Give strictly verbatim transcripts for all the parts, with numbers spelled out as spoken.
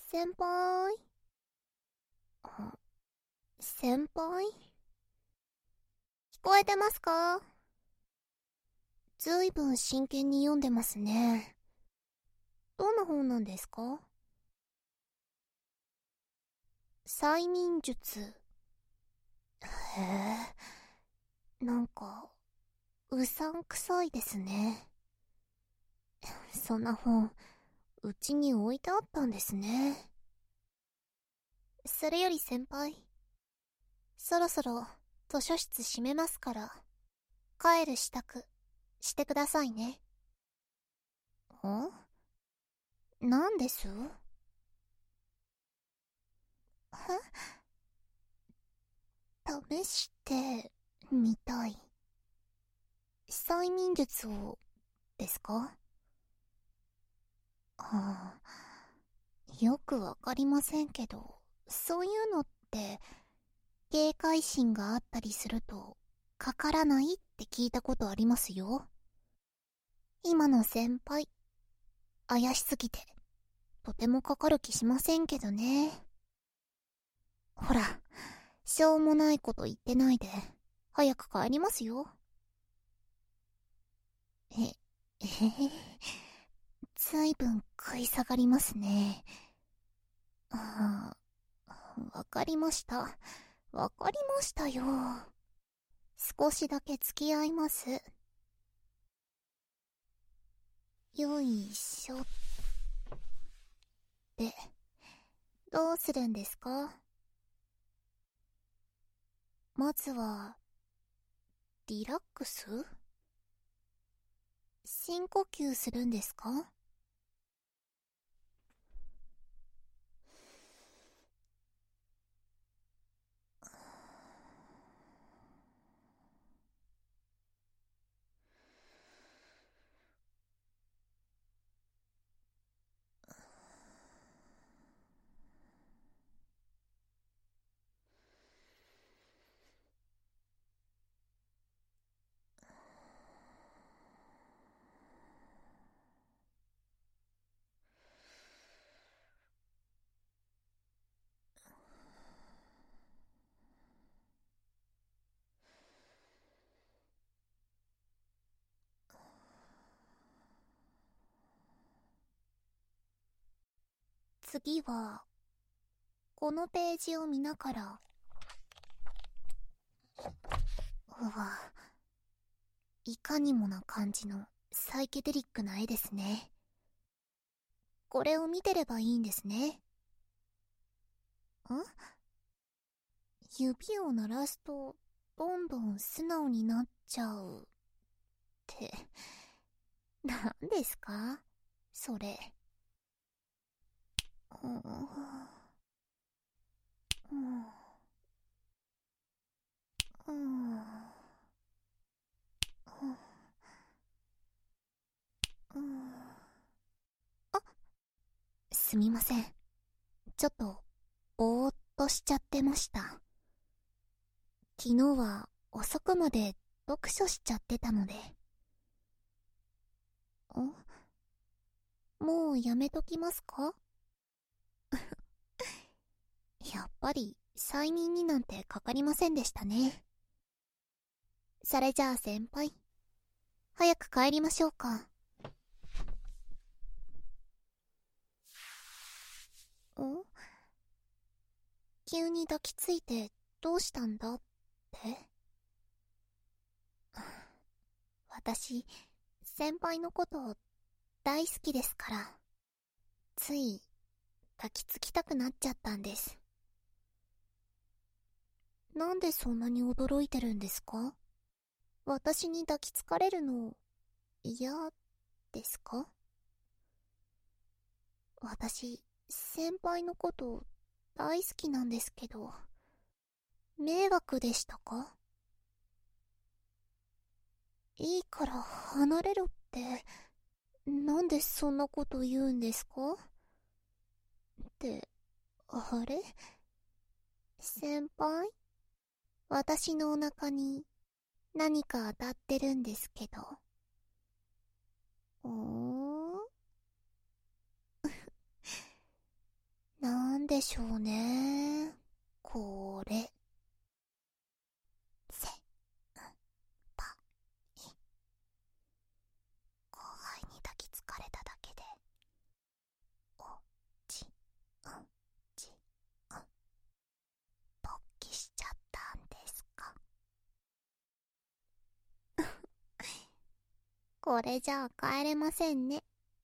先輩。あ、先輩聞こえてますか？ずいぶん真剣に読んでますね。どんな本なんですか？催眠術。へえ、なんか、うさんくさいですね。そんな本、うちに置いてあったんですね。それより先輩、そろそろ図書室閉めますから、帰る支度してくださいね。ん？なんです？え、試してみたい。催眠術をですか？ああ、よくわかりませんけど、そういうのって警戒心があったりするとかからないって聞いたことありますよ。今の先輩、怪しすぎてとてもかかる気しませんけどね。ほら、しょうもないこと言ってないで早く帰りますよ。え、えへへ。ずいぶん食い下がりますね。ああ、わかりました。わかりましたよ。少しだけ付き合います。よいしょ。で、どうするんですか？まずは、リラックス？深呼吸するんですか？次は、このページを見ながら、うわ、いかにもな感じのサイケデリックな絵ですね。これを見てればいいんですね。ん？指を鳴らすと、どんどん素直になっちゃう。って、何ですかそれ。うん、うん、うん、うん。あ、すみません。ちょっと、ぼーっとしちゃってました。昨日は遅くまで読書しちゃってたので。ん？もうやめときますか？やっぱり催眠になんてかかりませんでしたね。それじゃあ先輩、早く帰りましょうか。ん？急に抱きついてどうしたんだって？私、先輩のこと大好きですから、つい抱きつきたくなっちゃったんです。なんでそんなに驚いてるんですか？私に抱きつかれるの嫌ですか？私、先輩のこと大好きなんですけど、迷惑でしたか？いいから離れろって、なんでそんなこと言うんですか？って、あれ？先輩？私のお腹に何か当たってるんですけど。おーん？ でしょうね。これ。せ、ん、ぱ、い。後輩に抱きつかれただけで、お、ち、ん、ち、ん、勃起しちゃったんですか。これじゃあ帰れませんね。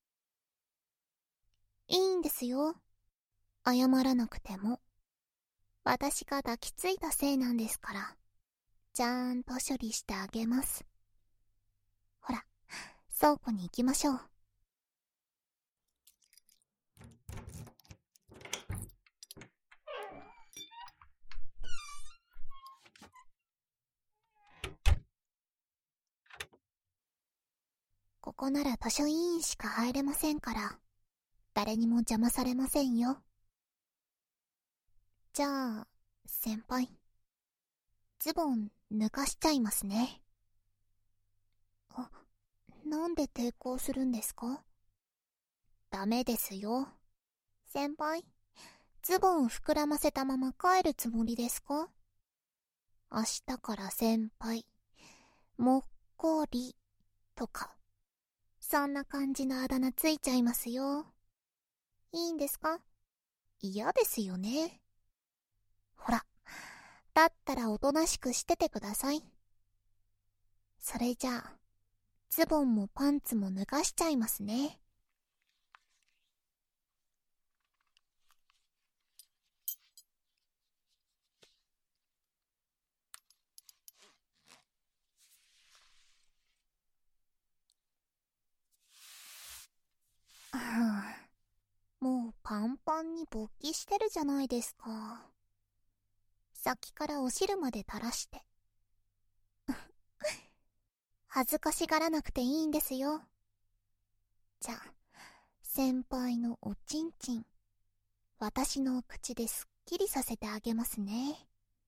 いいんですよ。謝らなくても。私が抱きついたせいなんですから。ちゃんと処理してあげます。ほら、倉庫に行きましょう。ここなら図書委員しか入れませんから、誰にも邪魔されませんよ。じゃあ、先輩、ズボン脱がしちゃいますね。あ、なんで抵抗するんですか？ダメですよ。先輩、ズボン膨らませたまま帰るつもりですか？明日から先輩、もっこりとか、そんな感じのあだ名ついちゃいますよ。いいんですか？嫌ですよね。ほら、だったらおとなしくしててください。それじゃあ、ズボンもパンツも脱がしちゃいますね。もうパンパンに勃起してるじゃないですか。先からお汁まで垂らして。恥ずかしがらなくていいんですよ。じゃあ、先輩のおちんちん、私の口ですっきりさせてあげますね。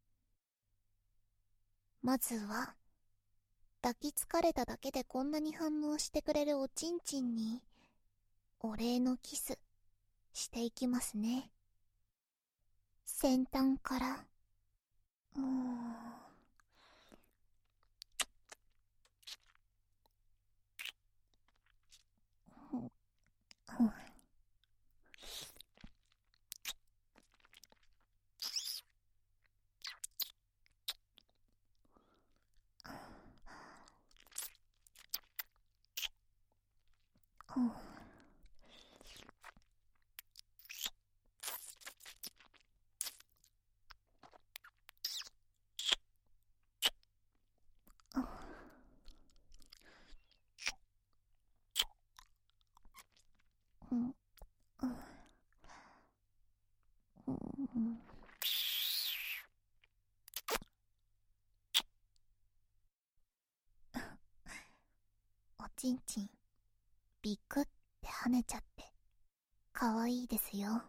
まずは、抱きつかれただけでこんなに反応してくれるおちんちんに、お礼のキス、していきますね。先端から、うーん。おちんちん、ビクって跳ねちゃって、かわいいですよ。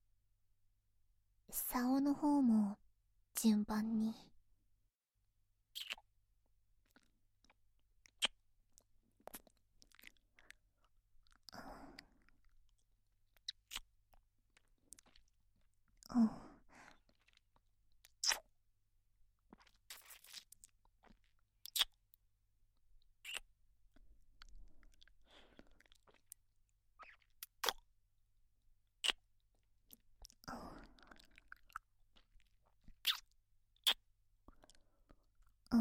竿の方も、順番に。うん。うん。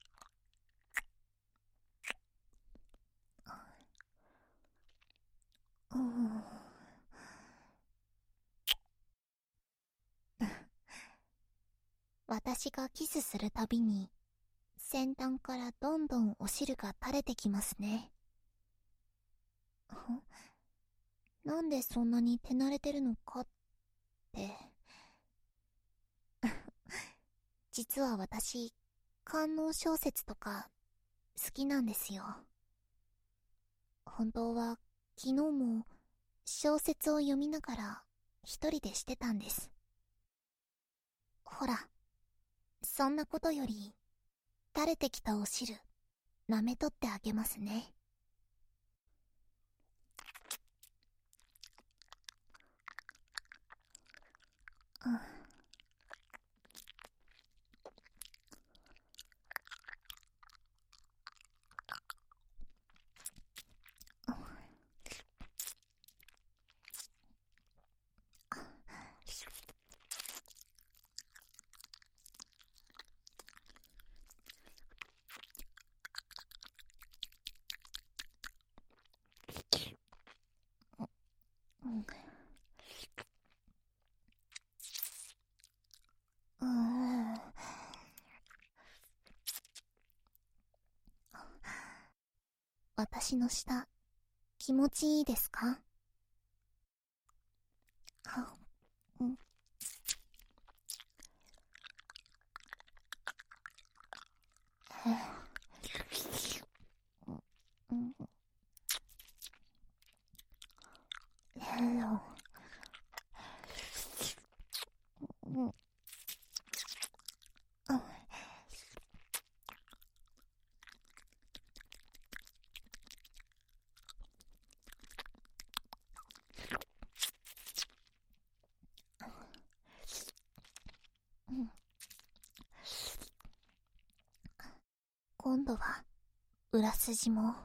うん。私がキスするたびに、先端からどんどんお汁が垂れてきますね。なんでそんなに手慣れてるのかって。実は私、官能小説とか好きなんですよ。本当は昨日も小説を読みながら一人でしてたんです。ほら、そんなことより、垂れてきたお汁、舐めとってあげますね。 うん。私の舌、気持ちいいですか？あ、うん。へえ。うん。へえ。うん。うん。今度は裏筋も。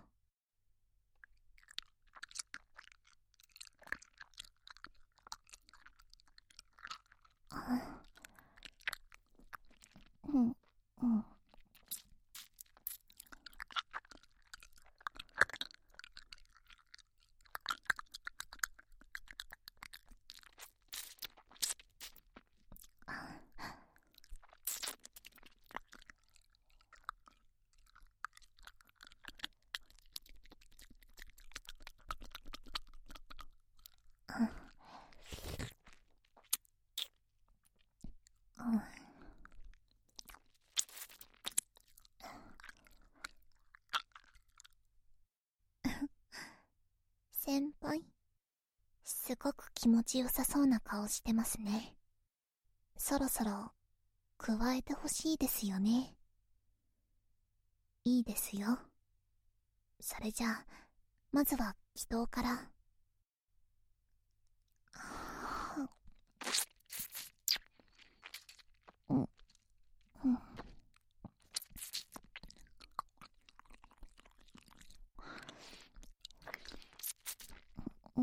うん。うん。うん。先輩、すごく気持ちよさそうな顔してますね。そろそろ加えてほしいですよね。いいですよ。それじゃあ、まずは祈祷から。うん、うん、うん。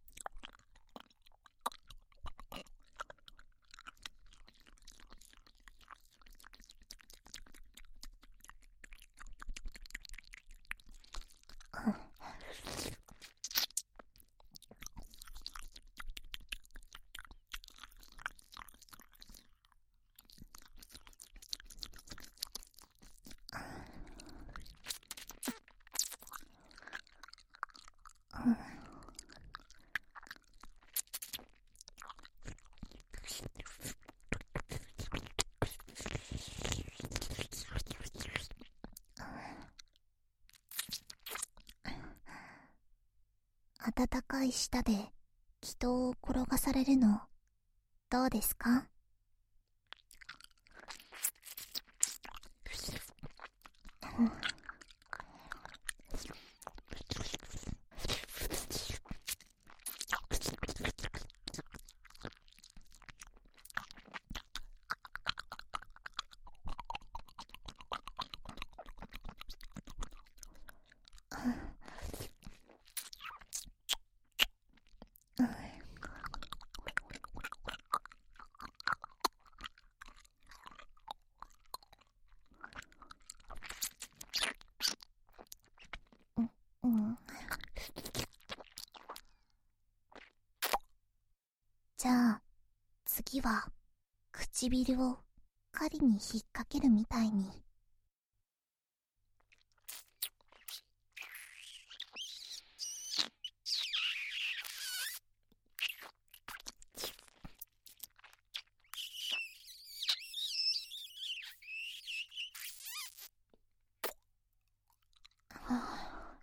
暖かい舌で祈祷を転がされるの、どうですか？うん。じゃあ、次は、唇を針に引っ掛けるみたいに。はあ、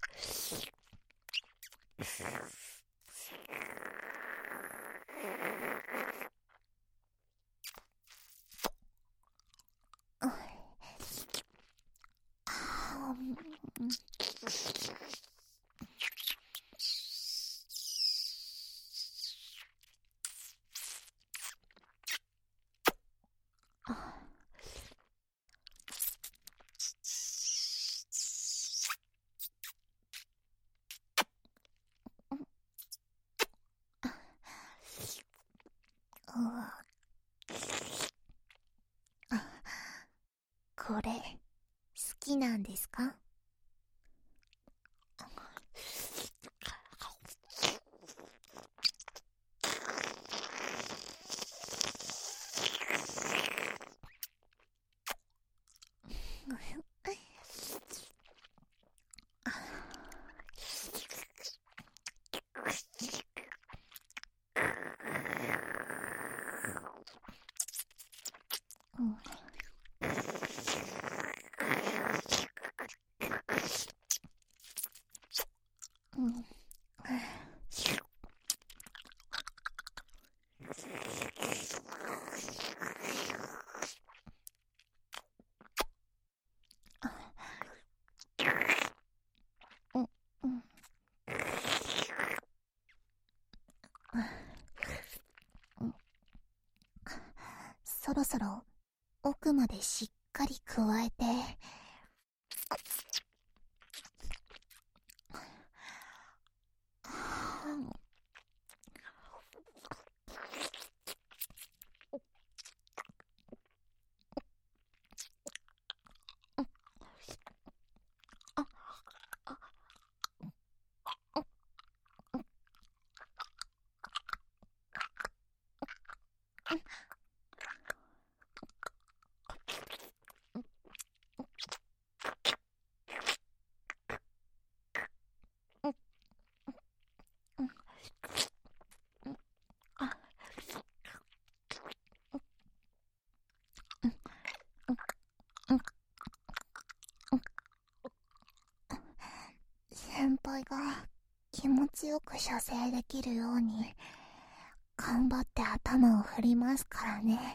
あ、これ、好きなんですか？うん。うん。うん。うん。そろそろ奥までしっかり加えて。先輩が気持ちよく射精できるように頑張って頭を振りますからね。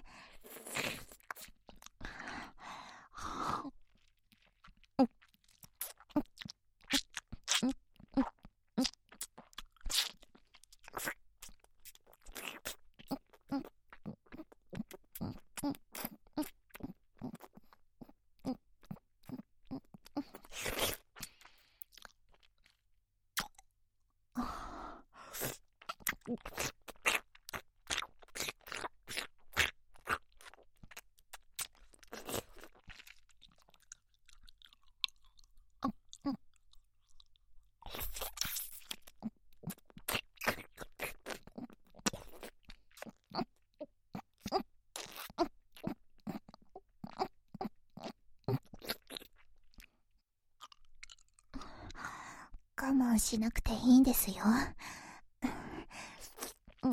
我慢しなくていいんですよ。うん。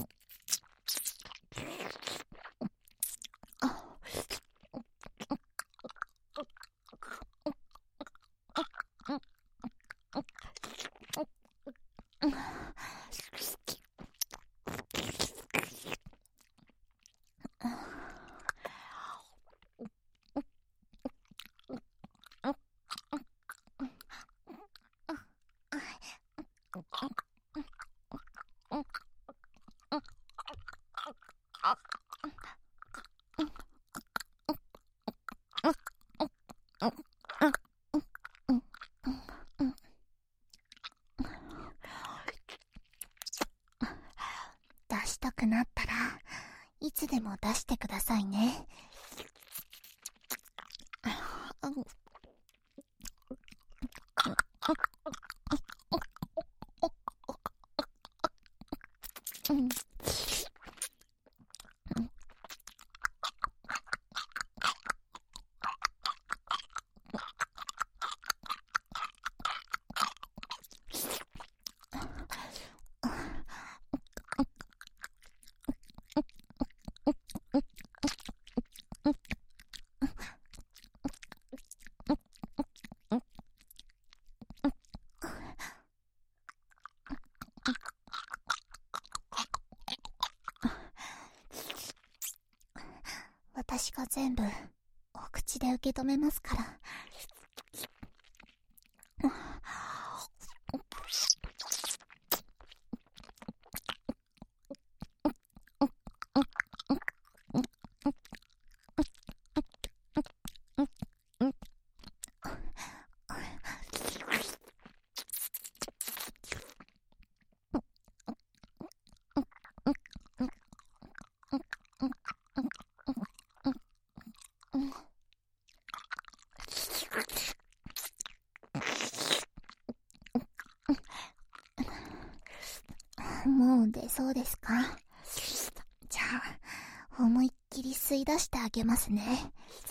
出したくなったらいつでも出してくださいね。うん。私が全部お口で受け止めますから。 もう出そうですか？じゃあ、思いっきり吸い出してあげますね。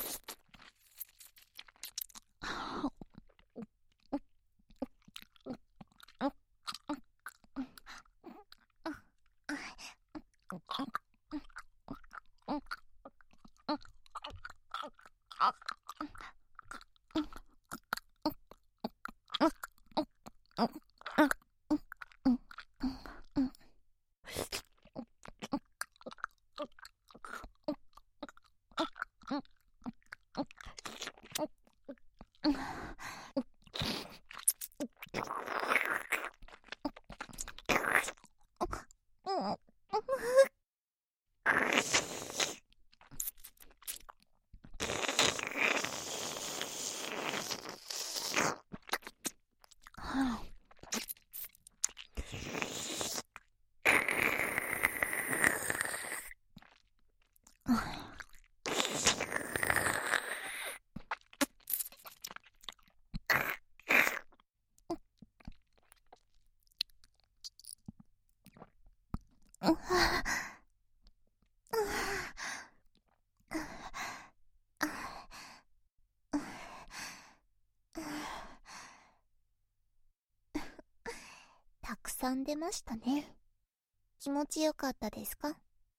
たくさん出ましたね。気持ちよかったですか？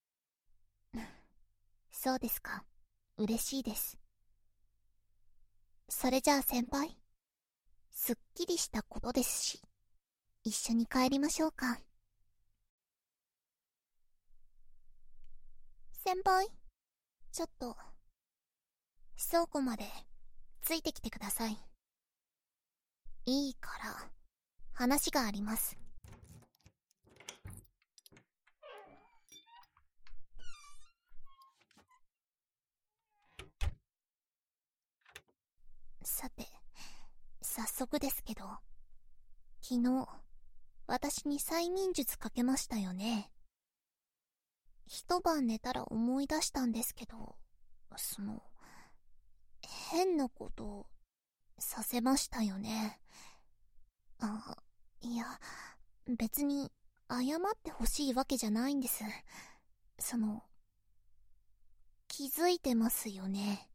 そうですか。嬉しいです。それじゃあ先輩、すっきりしたことですし、一緒に帰りましょうか。先輩、ちょっと、倉庫までついてきてください。いいから、話があります。さて、早速ですけど、昨日、私に催眠術かけましたよね。一晩寝たら思い出したんですけど、その、変なことをさせましたよね。あ、いや、別に謝ってほしいわけじゃないんです。その、気づいてますよね。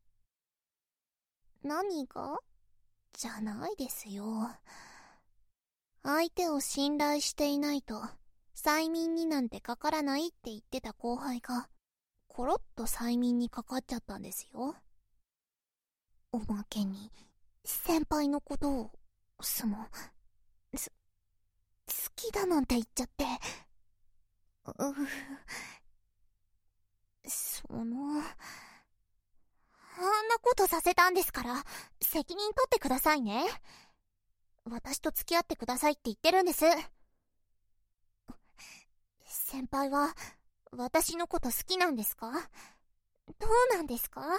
何が？じゃないですよ。相手を信頼していないと、催眠になんてかからないって言ってた後輩が、コロッと催眠にかかっちゃったんですよ。おまけに、先輩のことを、その、す、好きだなんて言っちゃって。う、その、あんなことさせたんですから、責任取ってくださいね。私と付き合ってくださいって言ってるんです。先輩は、私のこと好きなんですか？どうなんですか？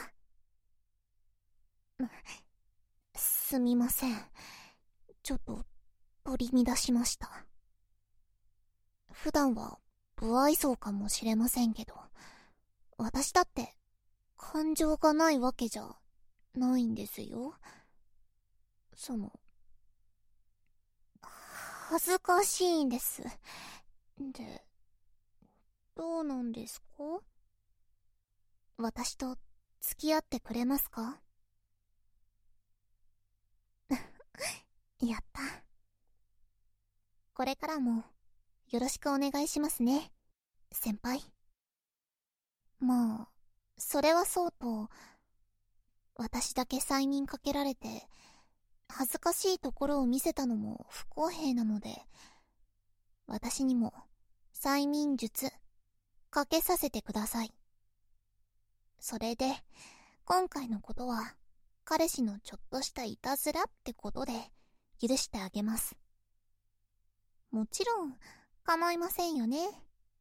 すみません。ちょっと、取り乱しました。普段は、不愛想かもしれませんけど、私だって、感情がないわけじゃ、ないんですよ。その、恥ずかしいんです。で、どうなんですか？私と付き合ってくれますか？やった。これからもよろしくお願いしますね、先輩。まあ、それはそうと、私だけ催眠かけられて、恥ずかしいところを見せたのも不公平なので、私にも催眠術かけさせてください。それで、今回のことは、彼氏のちょっとしたいたずらってことで、許してあげます。もちろん、構いませんよね。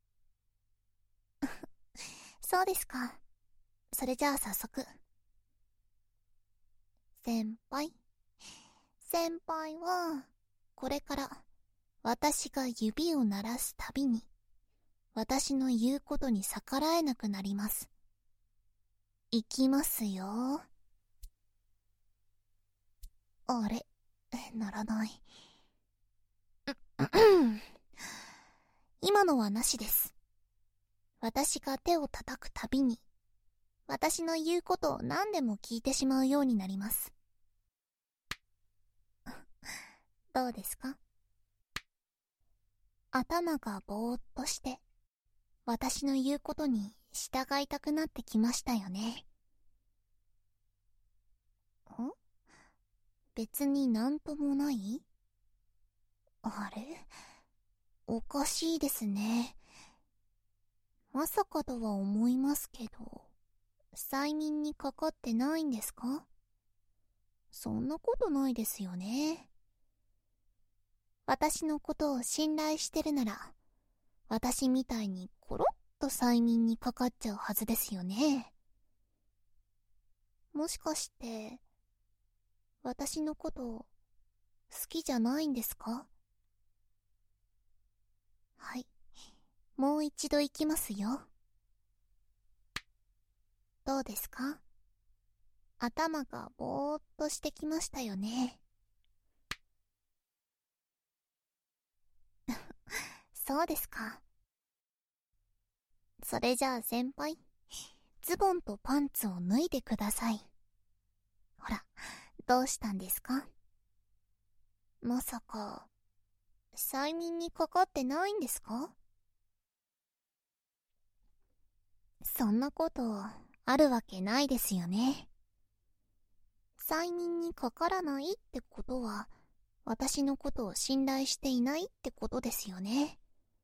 そうですか。それじゃあ早速。先輩。先輩は、これから、私が指を鳴らすたびに、私の言うことに逆らえなくなります。いきますよ。あれ、ならない。 今のはなしです。私が手を叩くたびに、私の言うことを何でも聞いてしまうようになります。どうですか？頭がぼーっとして、私の言うことに従いたくなってきましたよね。ん？別になんともない？あれ？おかしいですね。まさかとは思いますけど、催眠にかかってないんですか？そんなことないですよね。私のことを信頼してるなら、私みたいにコロッと催眠にかかっちゃうはずですよね。もしかして、私のこと好きじゃないんですか？はい。もう一度行きますよ。どうですか？頭がぼーっとしてきましたよね。そうですか。それじゃあ先輩、ズボンとパンツを脱いでください。ほら、どうしたんですか？まさか、催眠にかかってないんですか？そんなことあるわけないですよね。催眠にかからないってことは、私のことを信頼していないってことですよね。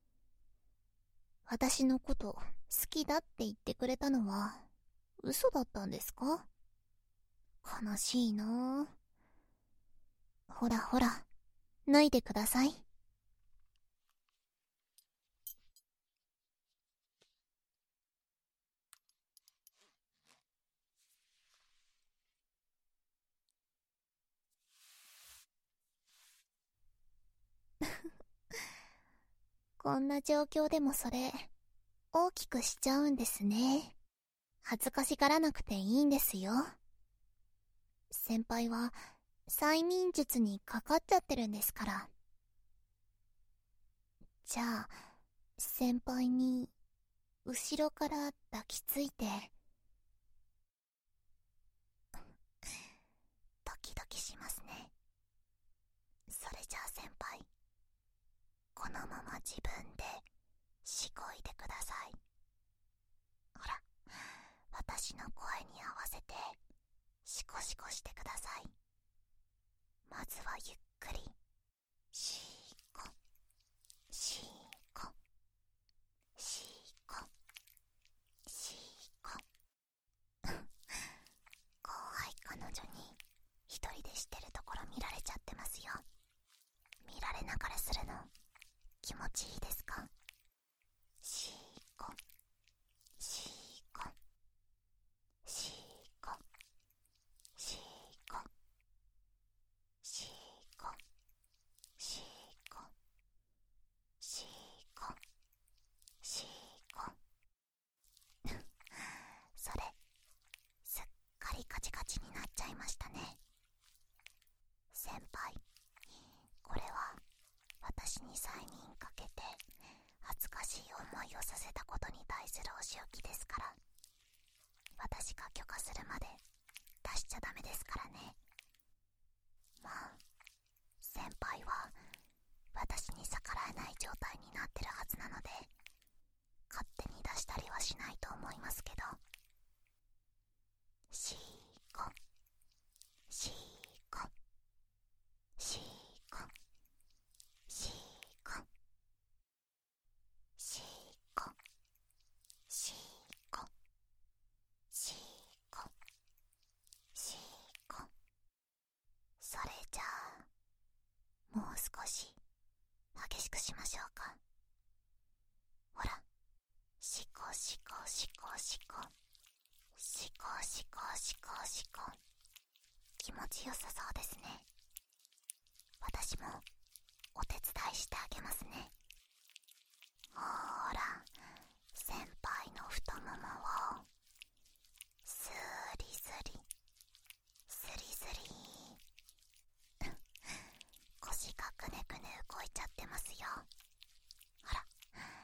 私のこと好きだって言ってくれたのは嘘だったんですか？悲しいなぁ。ほらほら、脱いでください。こんな状況でもそれ、大きくしちゃうんですね。恥ずかしがらなくていいんですよ。先輩は催眠術にかかっちゃってるんですから。じゃあ、先輩に後ろから抱きついて、ドキドキしますね。それじゃあ先輩、このまま自分でしこいでください。ほら、私の声に合わせてシコシコしてください。まずはゆっくり、シーコシーコシーコシーコ後輩彼女に一人でしてるところ見られちゃってますよ。見られながらするの気持ちいいですか？シーコシーコシーコシーコシーコシーコシーコシーコそれ、すっかりカチカチになっちゃいましたね。先輩、これは私に催眠かけて恥ずかしい思いをさせたことに対するお仕置きですから、私が許可するまで出しちゃダメですからね。まあ、先輩は私に逆らえない状態になってるはずなので、勝手に出したりはしないと思いますけど。シーコシーコシーコシーコシーコシーコシーコシーコ。それじゃあ、もう少し激しくしましょうか。ほら、シコシコシコシコシコシコシコシコ。気持ちよさそうですね。私もお手伝いしてあげますね。ほーら、先輩の太ももをスリスリスリスリ腰がくねくね動いちゃってますよ。ほら、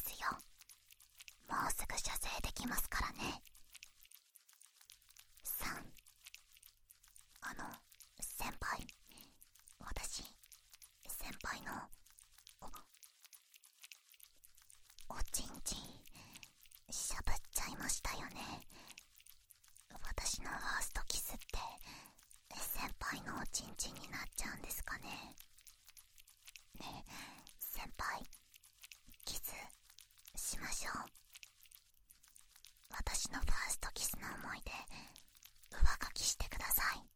整できますからね。さん、あの、先輩、私、先輩の、お、おちんちん、しゃぶっちゃいましたよね。私のファーストキスって、先輩のおちんちんになっちゃうんですかね。ねえ、先輩、キス、しましょう。私のファーストキスの思い出、上書きしてください。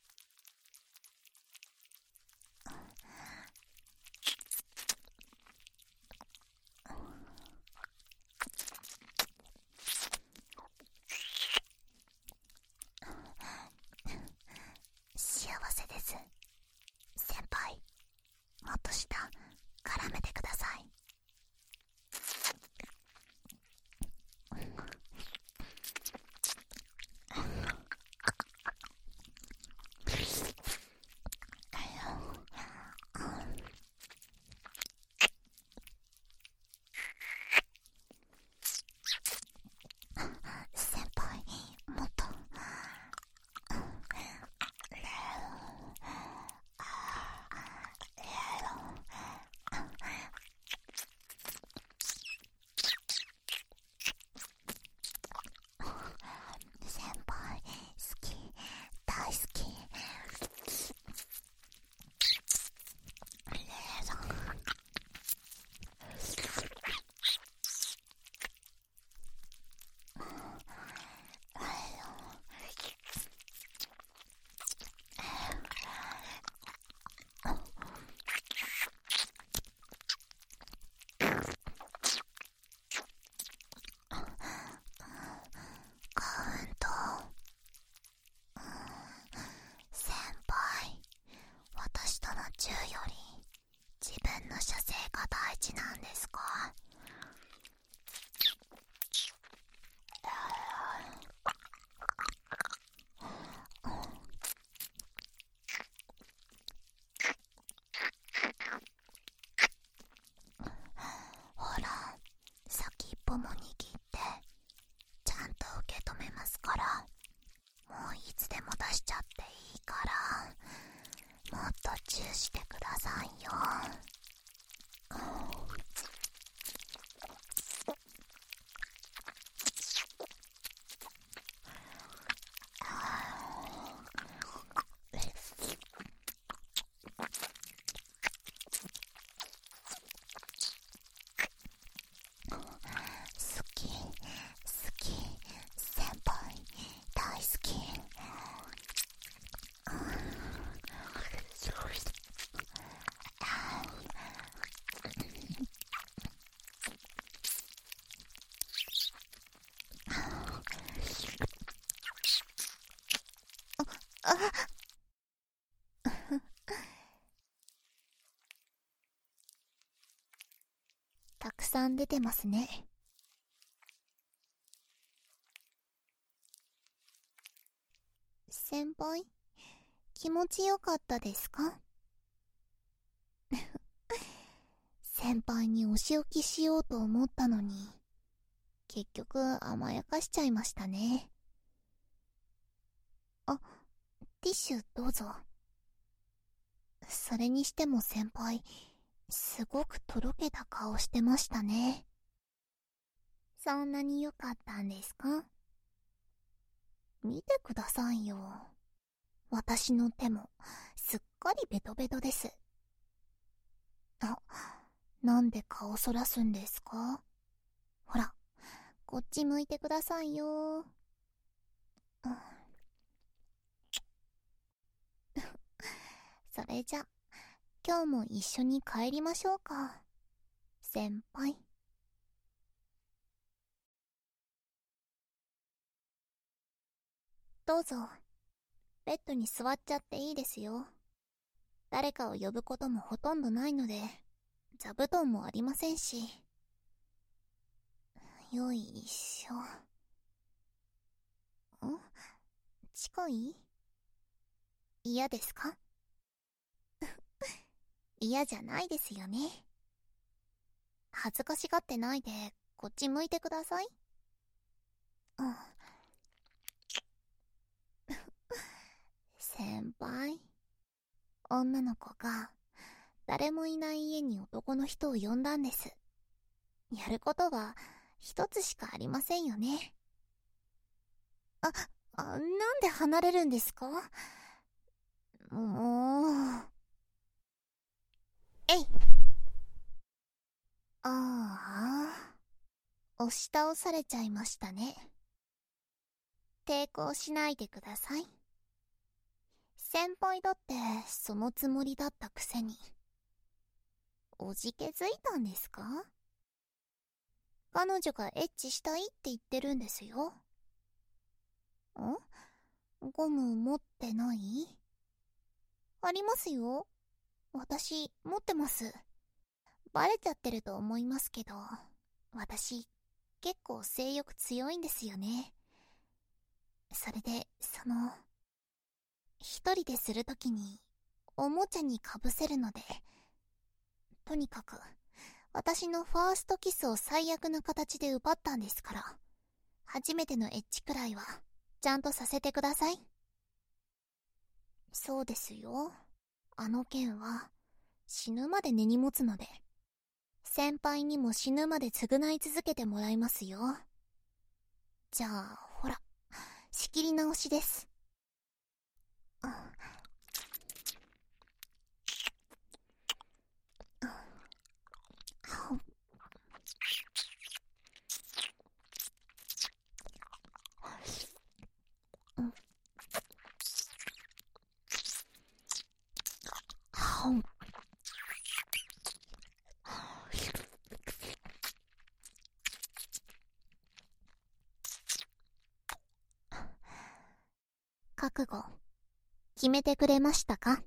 幸せです。先輩、もっと下、絡めてください。先輩、もっと。先輩、好き、大好き。カウント。先輩、私とのチューより自分の射精が大事なんですか？ほら、先っぽも握ってちゃんと受け止めますから。もういつでも出しちゃっていいから、もっとチューしてくださいよ。好き、好き、先輩、大好き。あ、たくさん出てますね。先輩、気持ちよかったですか？先輩にお仕置きしようと思ったのに、結局甘やかしちゃいましたね。あ、ティッシュどうぞ。それにしても先輩、すごくとろけた顔してましたね。そんなに良かったんですか？見てくださいよ。私の手もすっかりベトベトです。あ、なんで顔そらすんですか？ほら、こっち向いてくださいよ。それじゃ、今日も一緒に帰りましょうか、先輩。どうぞ、ベッドに座っちゃっていいですよ。誰かを呼ぶこともほとんどないので、座布団もありませんし。よいしょ。ん？近い？嫌ですか？嫌じゃないですよね。恥ずかしがってないで、こっち向いてください。 うん。先輩、女の子が誰もいない家に男の人を呼んだんです。やることは一つしかありませんよね。あ、あ、なんで離れるんですか？もう。えい。ああ、押し倒されちゃいましたね。抵抗しないでください。先輩だってそのつもりだったくせに。おじけづいたんですか？彼女がエッチしたいって言ってるんですよ。ん？ゴム持ってない？ありますよ。私、持ってます。バレちゃってると思いますけど、私、結構性欲強いんですよね。それで、その、一人でするときに、おもちゃにかぶせるので、とにかく、私のファーストキスを最悪な形で奪ったんですから、初めてのエッチくらいは、ちゃんとさせてください。そうですよ。あの件は、死ぬまで根に持つので、先輩にも死ぬまで償い続けてもらいますよ。じゃあ、ほら、仕切り直しです。うん。覚悟、決めてくれましたか？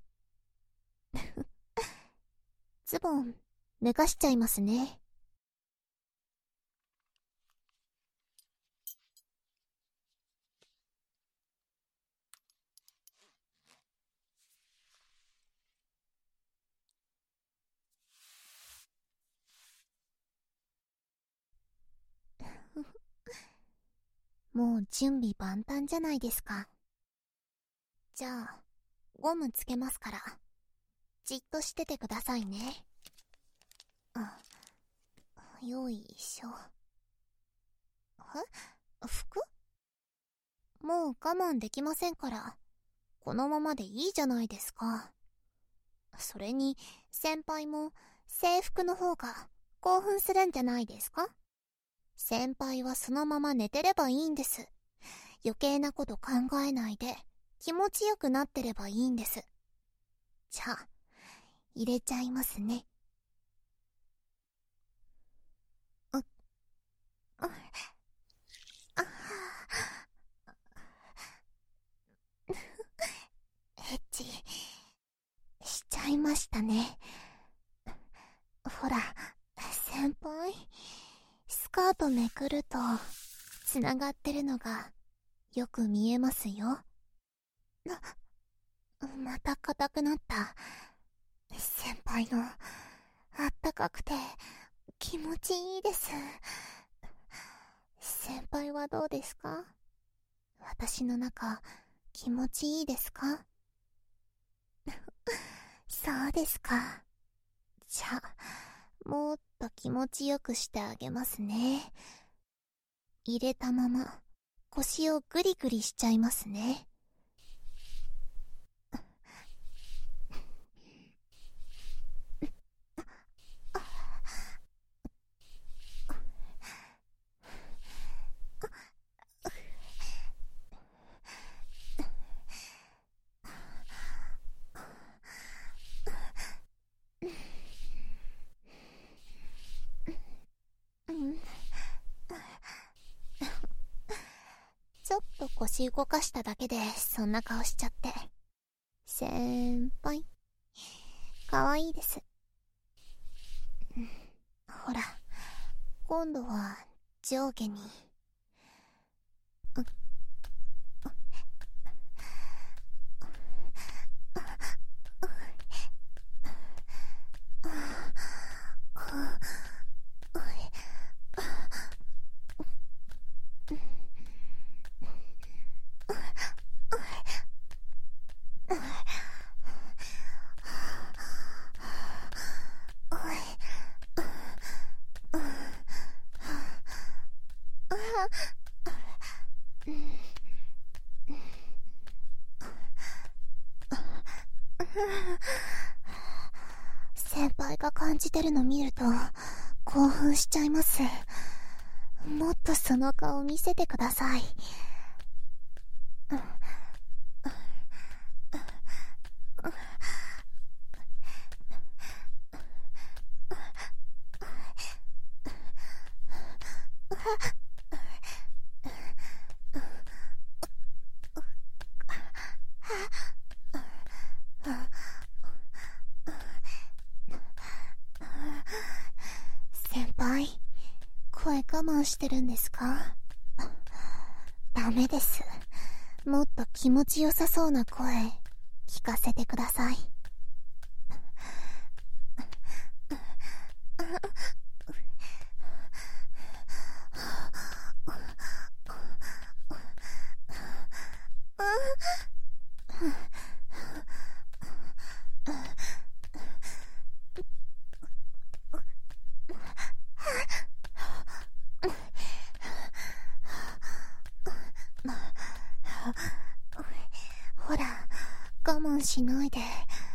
ズボン、脱がしちゃいますね。もう準備万端じゃないですか。じゃあ、ゴムつけますから、じっとしててくださいね。うん。よいしょ。え？服？もう我慢できませんから、このままでいいじゃないですか。それに、先輩も制服の方が興奮するんじゃないですか？先輩はそのまま寝てればいいんです。余計なこと考えないで気持ちよくなってればいいんです。じゃあ、入れちゃいますね。う、う、あ、エッチ、しちゃいましたね。ほら、先輩、スカートめくると、つながってるのが、よく見えますよ。な、また硬くなった。先輩の、あったかくて、気持ちいいです。先輩はどうですか？私の中、気持ちいいですか？そうですか。じゃあ、もっと気持ちよくしてあげますね。入れたまま、腰をグリグリしちゃいますね。うん。ちょっと腰動かしただけでそんな顔しちゃって。先輩、かわいいです。ほら、今度は上下に。 先輩が感じてるの見ると興奮しちゃいます。もっとその顔見せてください。先輩、声我慢してるんですか？ダメです。もっと気持ちよさそうな声聞かせてください。ほら、我慢しないで。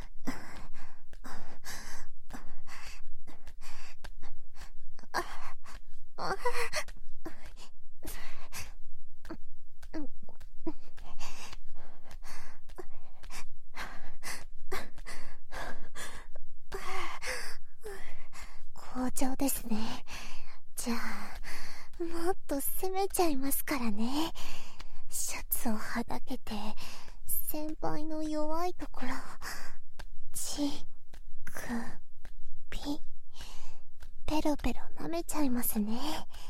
好調ですね。じゃあ、もっと攻めちゃいますからね。シャツをはだけて、先輩の弱いところ、ち、く、ぴ、ペロペロ舐めちゃいますね。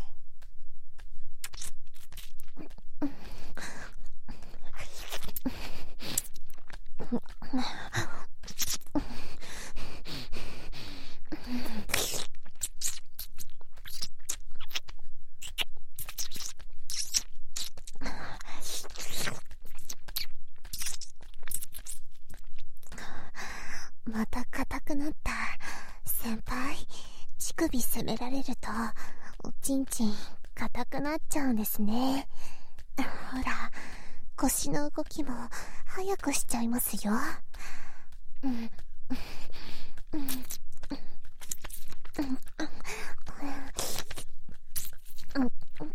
また硬くなった。先輩、乳首攻められるとおちんちん硬くなっちゃうんですね。ほら、腰の動きも早くしちゃいますよ。うんうんうんうん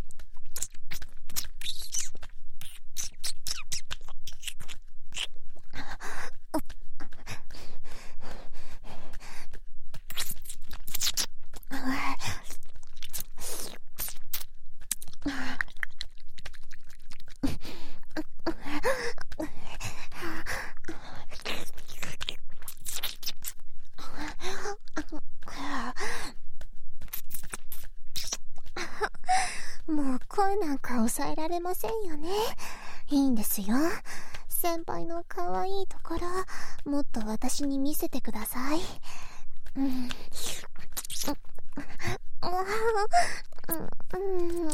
もう声なんか抑えられませんよね。いいんですよ。先輩の可愛いところ、もっと私に見せてください。うん。うん。うん。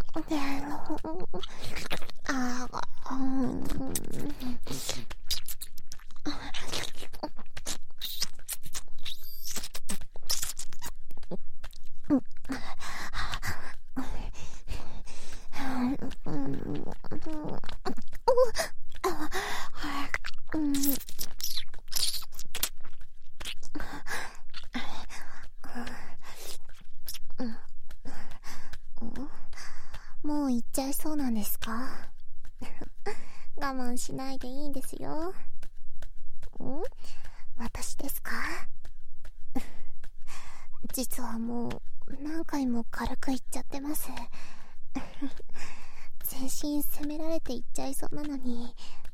ああ、うん。もう行っちゃいそうなんですか？我慢しないでいいんですよ。ん？私ですか？実はもう何回も軽く言っちゃってます。全身責められていっちゃいそうなのに、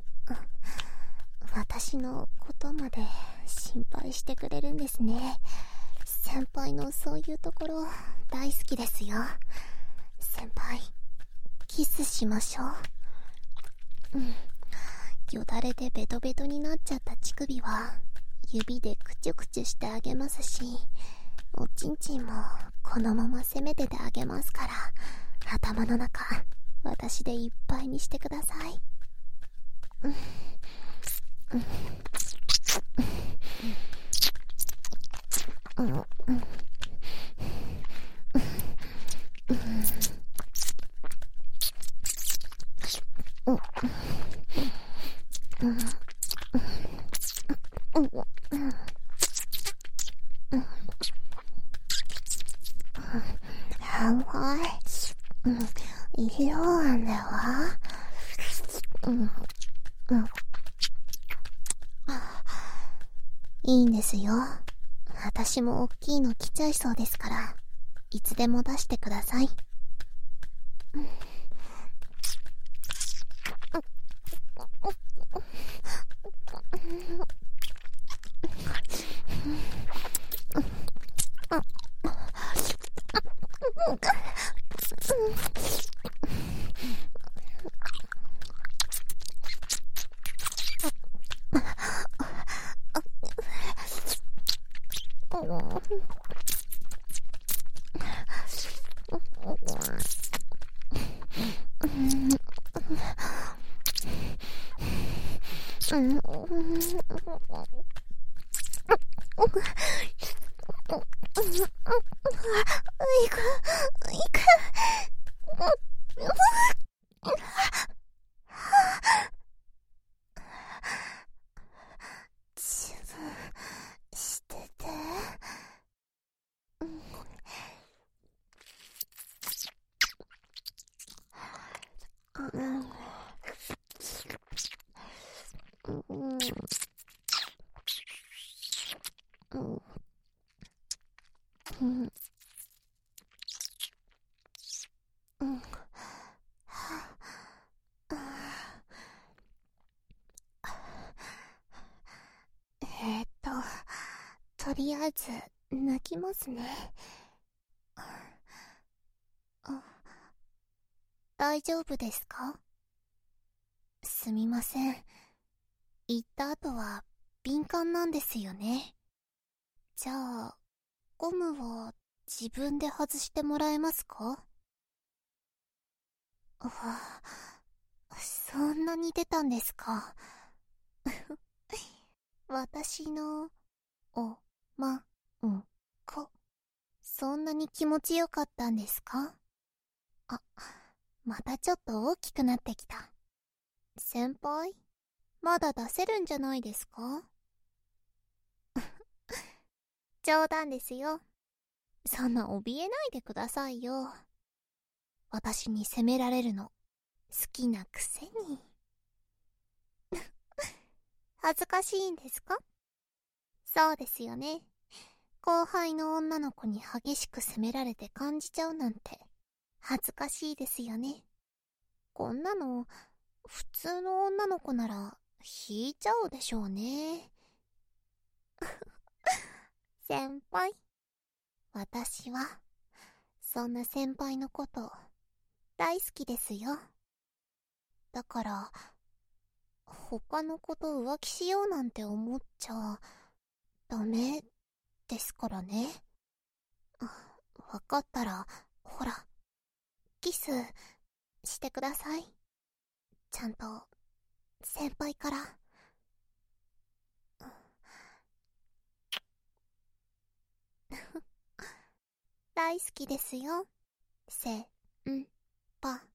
私のことまで心配してくれるんですね。先輩のそういうところ大好きですよ。先輩、キスしましょう。うん。よだれでベトベトになっちゃった乳首は指でクチュクチュしてあげますし、おちんちんもこのまま攻めててあげますから、頭の中私でいっぱいにしてください。うんうんうんうんうん。うん。うん。うん。やばい。うん。医療案ではうん。うん。いいんですよ。私も大きいの来ちゃいそうですから、いつでも出してください。うん。いく、いく。自分してて。うん。うん。うん。うん。うん。えーっと、とりあえず、抜きますね。あ、大丈夫ですか？すみません。行った後は敏感なんですよね。じゃあ、ゴムは自分で外してもらえますか？あ、そんなに出たんですか？私の、お、ま、ん、こ、そんなに気持ちよかったんですか？あ、またちょっと大きくなってきた。先輩、まだ出せるんじゃないですか？冗談ですよ。そんな怯えないでくださいよ。私に責められるの、好きなくせに。恥ずかしいんですか？そうですよね。後輩の女の子に激しく責められて感じちゃうなんて、恥ずかしいですよね。こんなの、普通の女の子なら、引いちゃうでしょうね。先輩。私は、そんな先輩のこと、大好きですよ。だから、他の子と浮気しようなんて思っちゃ、ダメですからね。わかったら、ほら、キスしてください。ちゃんと、先輩から。大好きですよ。せんぱ